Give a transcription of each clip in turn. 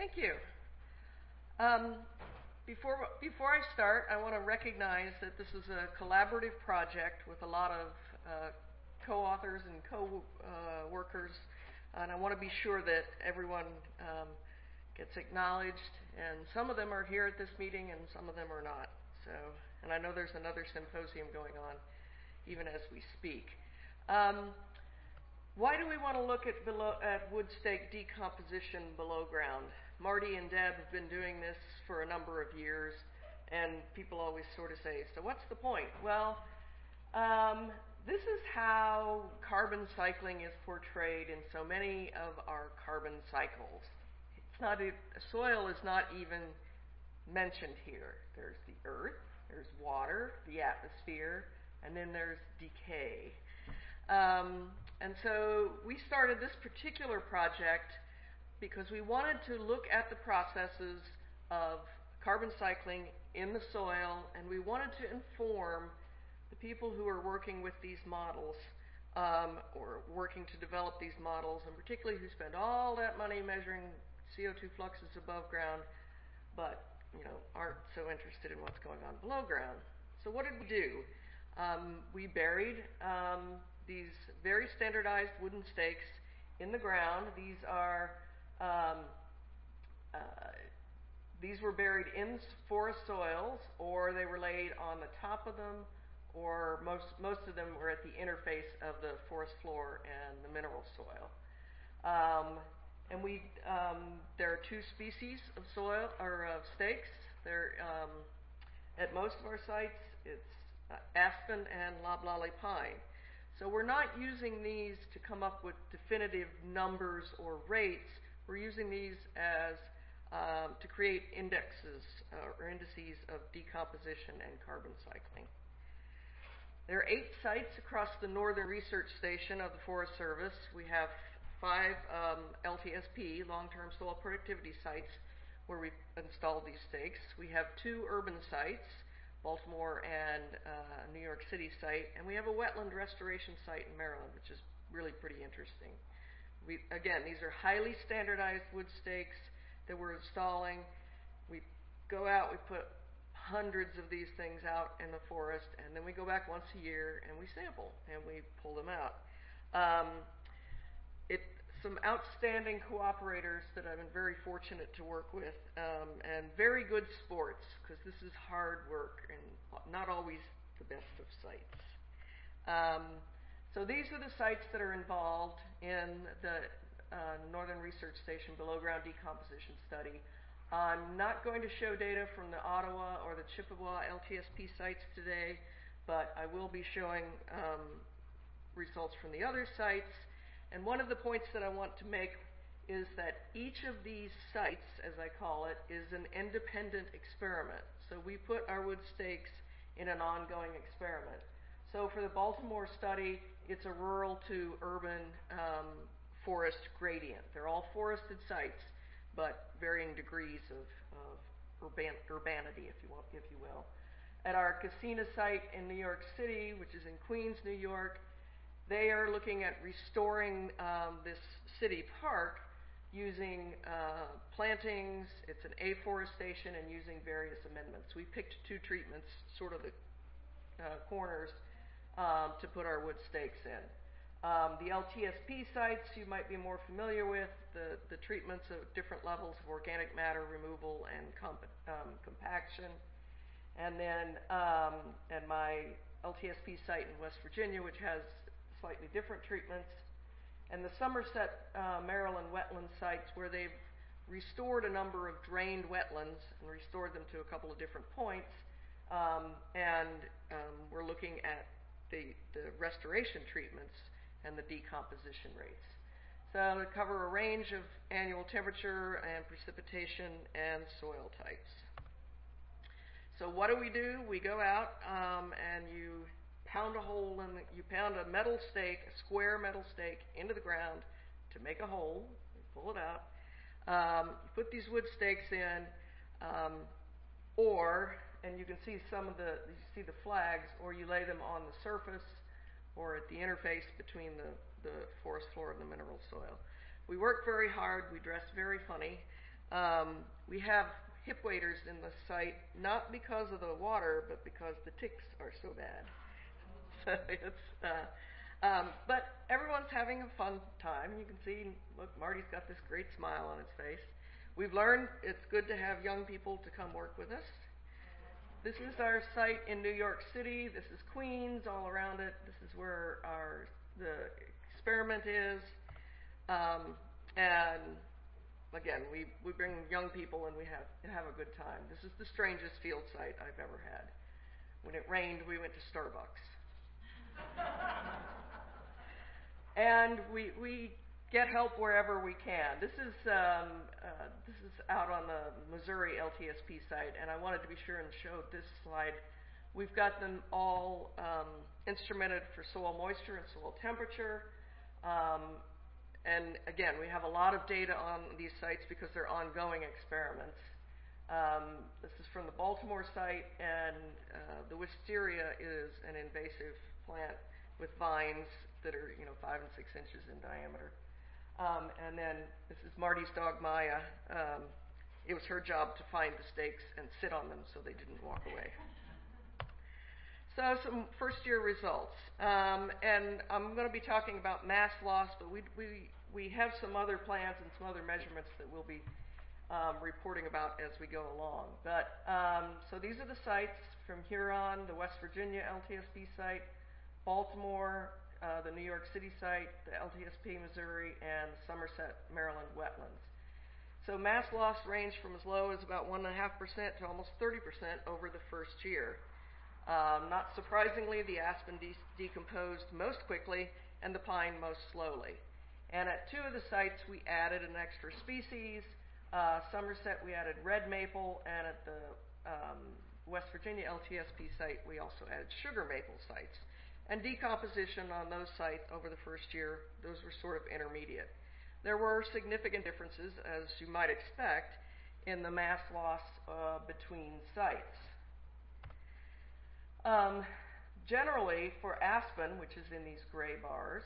Thank you. Before I start, I want to recognize that this is a collaborative project with a lot of co-authors and co-workers, and I want to be sure that everyone gets acknowledged, and some of them are here at this meeting and some of them are not. So, and I know there's another symposium going on even as we speak. Why do we want to look at wood stake decomposition below ground? Marty and Deb have been doing this for a number of years, and people always sort of say, so what's the point? Well, this is how carbon cycling is portrayed in so many of our carbon cycles. Soil is not even mentioned here. There's the earth, there's water, the atmosphere, and then there's decay. And so we started this particular project because we wanted to look at the processes of carbon cycling in the soil, and we wanted to inform the people who are working with these models or working to develop these models, and particularly who spend all that money measuring CO2 fluxes above ground, but aren't so interested in what's going on below ground. So what did we do? We buried these very standardized wooden stakes in the ground. These were buried in forest soils, or they were laid on the top of them, or most of them were at the interface of the forest floor and the mineral soil. And there are two species of soil or of stakes. At most of our sites, it's aspen and loblolly pine. So we're not using these to come up with definitive numbers or rates. We're using these as to create indexes or indices of decomposition and carbon cycling. There are 8 sites across the Northern Research Station of the Forest Service. We have 5 LTSP, long-term soil productivity sites, where we've installed these stakes. We have 2 urban sites, Baltimore and New York City site, and we have a wetland restoration site in Maryland, which is really pretty interesting. Again, these are highly standardized wood stakes that we're installing. We go out, we put hundreds of these things out in the forest, and then we go back once a year and we sample and we pull them out. Some outstanding cooperators that I've been very fortunate to work with, and very good sports, because this is hard work and not always the best of sites. So these are the sites that are involved in the Northern Research Station below ground decomposition study. I'm not going to show data from the Ottawa or the Chippewa LTSP sites today, but I will be showing results from the other sites. And one of the points that I want to make is that each of these sites, as I call it, is an independent experiment. So we put our wood stakes in an ongoing experiment. So for the Baltimore study, it's a rural to urban forest gradient. They're all forested sites, but varying degrees of urbanity, if you will. At our Casina site in New York City, which is in Queens, New York, they are looking at restoring this city park using plantings. It's an afforestation and using various amendments. We picked 2 treatments, sort of the corners, to put our wood stakes in. The LTSP sites you might be more familiar with, the treatments of different levels of organic matter removal and compaction. And then at my LTSP site in West Virginia, which has slightly different treatments, and the Somerset, Maryland wetland sites, where they've restored a number of drained wetlands and restored them to a couple of different points, and we're looking at the restoration treatments and the decomposition rates. So they cover a range of annual temperature and precipitation and soil types. So what do? We go out and you pound a hole you pound a metal stake, a square metal stake, into the ground to make a hole. You pull it out. You put these wood stakes in, and you can see the flags, or you lay them on the surface or at the interface between the forest floor and the mineral soil. We work very hard. We dress very funny. We have hip waders in the site, not because of the water, but because the ticks are so bad. So but everyone's having a fun time. You can see, look, Marty's got this great smile on his face. We've learned it's good to have young people to come work with us. This is our site in New York City. This is Queens, all around it. This is where the experiment is. And again, we bring young people and we have a good time. This is the strangest field site I've ever had. When it rained, we went to Starbucks. And we get help wherever we can. This is out on the Missouri LTSP site, and I wanted to be sure and show this slide. We've got them all instrumented for soil moisture and soil temperature. And again, we have a lot of data on these sites because they're ongoing experiments. This is from the Baltimore site, and the wisteria is an invasive plant with vines that are 5 and 6 inches in diameter. And then this is Marty's dog Maya. It was her job to find the stakes and sit on them so they didn't walk away. So some first-year results. And I'm going to be talking about mass loss, but we have some other plans and some other measurements that we'll be reporting about as we go along. But so these are the sites from Huron, the West Virginia LTSP site, Baltimore, the New York City site, the LTSP Missouri, and the Somerset, Maryland wetlands. So mass loss ranged from as low as about 1.5% to almost 30% over the first year. Not surprisingly, the aspen decomposed most quickly and the pine most slowly. And at 2 of the sites, we added an extra species. Somerset, we added red maple, and at the West Virginia LTSP site, we also added sugar maple sites. And decomposition on those sites over the first year, those were sort of intermediate. There were significant differences, as you might expect, in the mass loss between sites. Generally, for aspen, which is in these gray bars,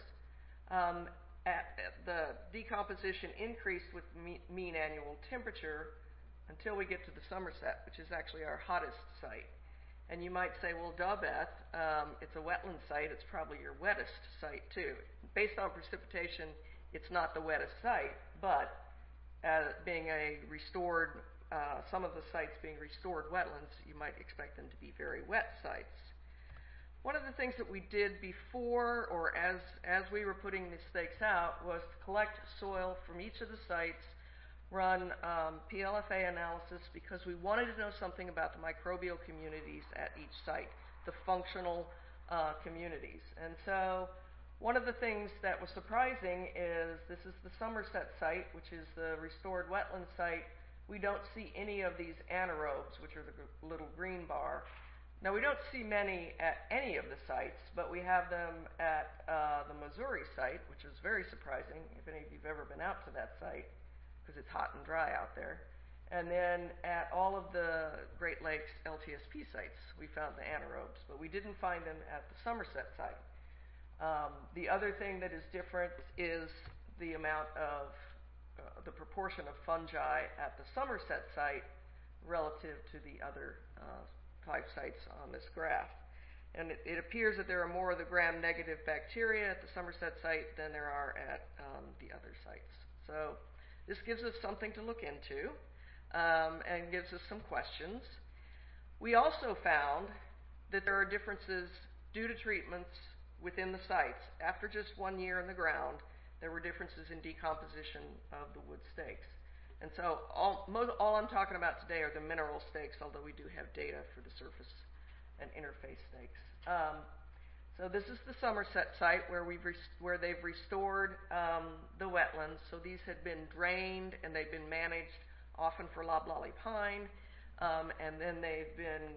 the decomposition increased with mean annual temperature until we get to the Somerset, which is actually our hottest site. And you might say, well, duh, Beth, it's a wetland site. It's probably your wettest site, too. Based on precipitation, it's not the wettest site, but being a restored, some of the sites being restored wetlands, you might expect them to be very wet sites. One of the things that we did before, or as we were putting the stakes out, was to collect soil from each of the sites, run PLFA analysis, because we wanted to know something about the microbial communities at each site, the functional communities. And so one of the things that was surprising is this is the Somerset site, which is the restored wetland site. We don't see any of these anaerobes, which are the little green bar. Now, we don't see many at any of the sites, but we have them at the Missouri site, which is very surprising if any of you've ever been out to that site, because it's hot and dry out there. And then at all of the Great Lakes LTSP sites, we found the anaerobes, but we didn't find them at the Somerset site. The other thing that is different is the amount of, the proportion of fungi at the Somerset site relative to the other 5 sites on this graph. And it appears that there are more of the gram-negative bacteria at the Somerset site than there are at the other sites. So this gives us something to look into and gives us some questions. We also found that there are differences due to treatments within the sites. After just 1 year in the ground, there were differences in decomposition of the wood stakes. And so all I'm talking about today are the mineral stakes, although we do have data for the surface and interface stakes. So this is the Somerset site where they've restored the wetlands. So these had been drained and they've been managed often for loblolly pine, and then they've been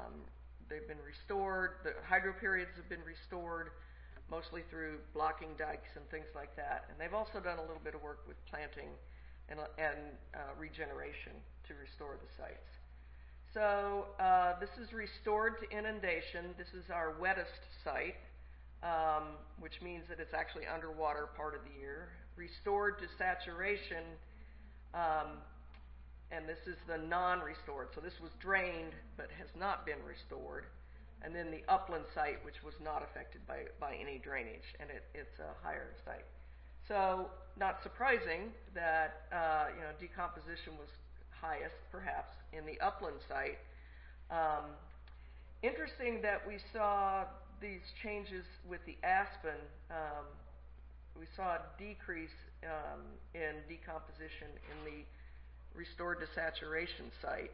restored. The hydro periods have been restored, mostly through blocking dikes and things like that. And they've also done a little bit of work with planting and regeneration to restore the sites. So this is restored to inundation. This is our wettest site, which means that it's actually underwater part of the year. Restored to saturation and this is the non-restored. So this was drained but has not been restored. And then the upland site, which was not affected by any drainage, and it's a higher site. So not surprising that decomposition was highest, perhaps, in the upland site. Interesting that we saw these changes with the aspen. We saw a decrease in decomposition in the restored to saturation site.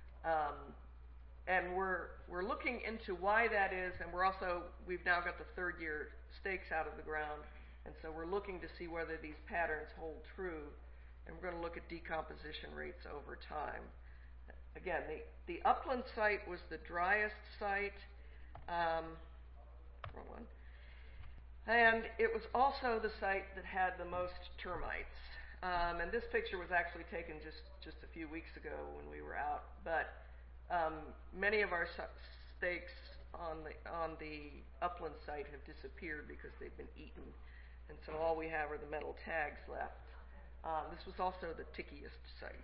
And we're looking into why that is, and we've now got the third year stakes out of the ground, and so we're looking to see whether these patterns hold true, and we're going to look at decomposition rates over time. Again, the upland site was the driest site, wrong one, and it was also the site that had the most termites. And this picture was actually taken just a few weeks ago when we were out, but many of our stakes on the upland site have disappeared because they've been eaten, and so all we have are the metal tags left. This was also the tickiest site.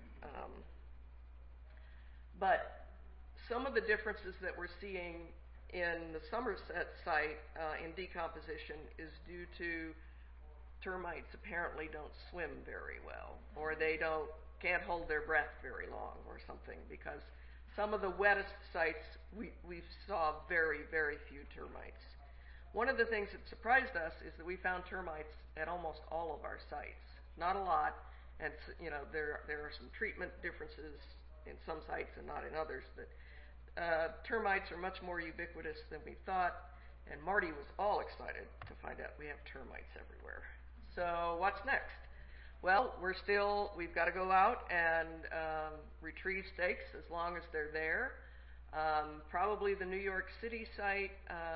But some of the differences that we're seeing in the Somerset site in decomposition is due to termites apparently don't swim very well, or they can't hold their breath very long or something, because some of the wettest sites we saw very, very few termites. One of the things that surprised us is that we found termites at almost all of our sites. Not a lot, and there are some treatment differences in some sites and not in others, but termites are much more ubiquitous than we thought, and Marty was all excited to find out we have termites everywhere. So what's next? Well, we've got to go out and retrieve stakes as long as they're there. Probably the New York City site,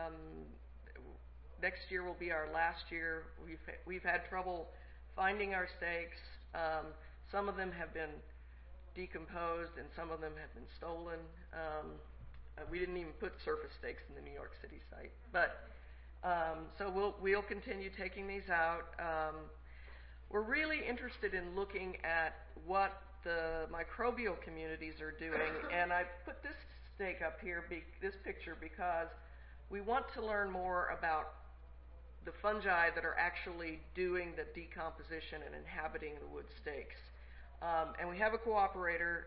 next year will be our last year. We've had trouble finding our stakes. Some of them have been decomposed and some of them have been stolen. We didn't even put surface stakes in the New York City site. But so we'll continue taking these out. We're really interested in looking at what the microbial communities are doing, and I put this stake up here, this picture, because we want to learn more about the fungi that are actually doing the decomposition and inhabiting the wood stakes. And we have a cooperator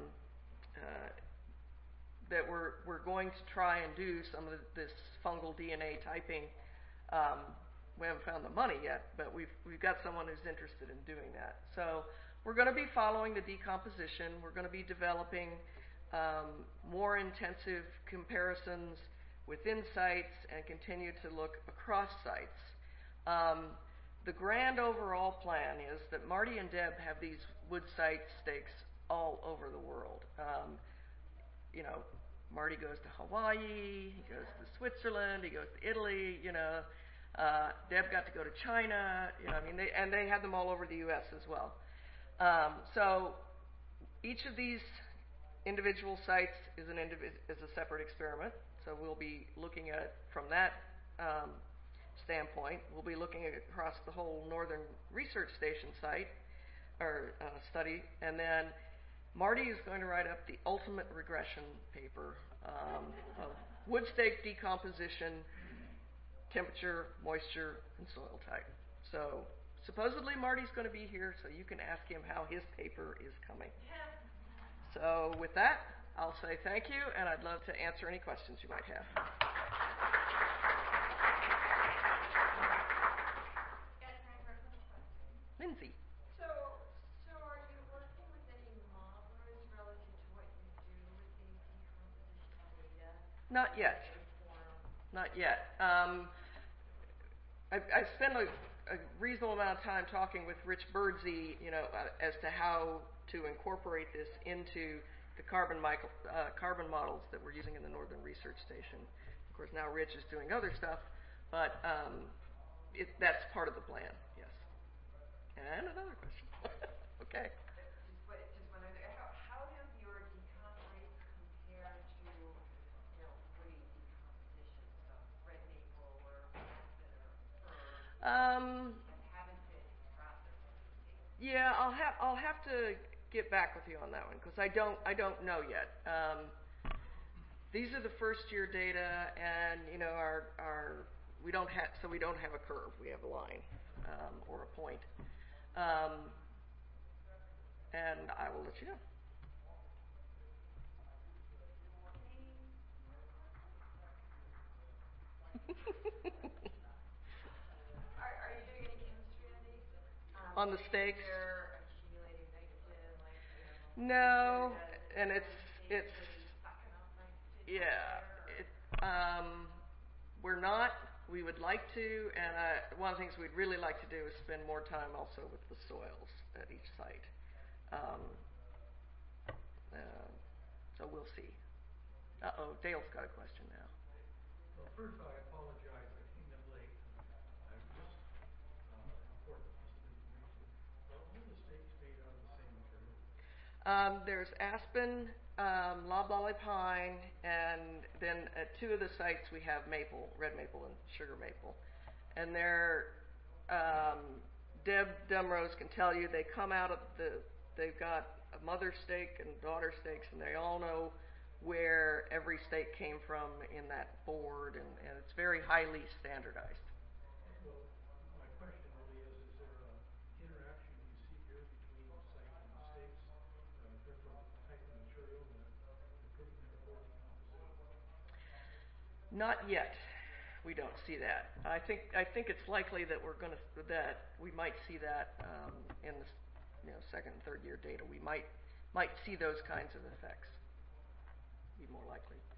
that we're going to try and do some of this fungal DNA typing. We haven't found the money yet, but we've got someone who's interested in doing that. So we're going to be following the decomposition. We're going to be developing more intensive comparisons within sites and continue to look across sites. The grand overall plan is that Marty and Deb have these wood site stakes all over the world. Marty goes to Hawaii, he goes to Switzerland, he goes to Italy, Deb got to go to China, and they have them all over the U.S. as well. So each of these individual sites is a separate experiment. So we'll be looking at it from that standpoint. We'll be looking at across the whole Northern Research Station site or study, and then Marty is going to write up the ultimate regression paper of wood stake decomposition, temperature, moisture, and soil type. So supposedly Marty's going to be here, so you can ask him how his paper is coming. So with that, I'll say thank you, and I'd love to answer any questions you might have. Lindsay. So are you working with any modelers relative to what you do with these decomposition data? Not yet. Not yet. I spent a reasonable amount of time talking with Rich Birdsey, as to how to incorporate this into the carbon models that we're using in the Northern Research Station. Of course, now Rich is doing other stuff, but that's part of the plan, yes. And another question. Okay. Just one other. How do your decomp rates compare to, woody decomposition, so red maple or aspen or fir that haven't been processed? Yeah, I'll have to get back with you on that one because I don't know yet. These are the first year data, and we don't have a curve. We have a line or a point, and I will let you know. Are you doing any chemistry on these? On the stakes? They're accumulating nitrogen, like No, and it's sucking up nitrogen. we're not. We would like to, and one of the things we'd really like to do is spend more time also with the soils at each site. So we'll see. Dale's got a question now. Well, first I apologize. I came in late. I missed important piece of information. Are all the stakes made out of the same material? There's aspen, loblolly pine, and then at two of the sites we have maple, red maple and sugar maple. And Deb Dumrose can tell you they come out of they've got a mother stake and daughter stakes, and they all know where every stake came from in that board, and it's very highly standardized. Well, my question really is there an interaction you see here between the site and the stakes, different type of material that improve therefore decomposition? Not yet. We don't see that. I think it's likely that we might see that in the second and third year data. We might see those kinds of effects. Be more likely.